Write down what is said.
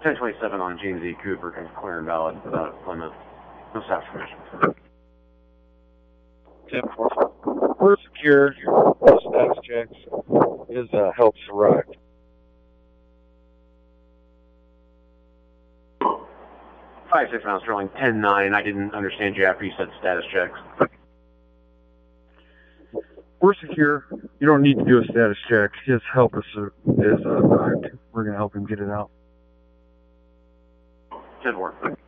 1027 on James E. Cooper, clear and valid without Plymouth. No status permission. 10-4. We're secure. No status checks. His help's arrived. 5-6 rounds Sterling, 10-9. I didn't understand you after you said status checks. We're secure. You don't need to do a status check. His help is arrived. We're going to help him get it out. 10-4.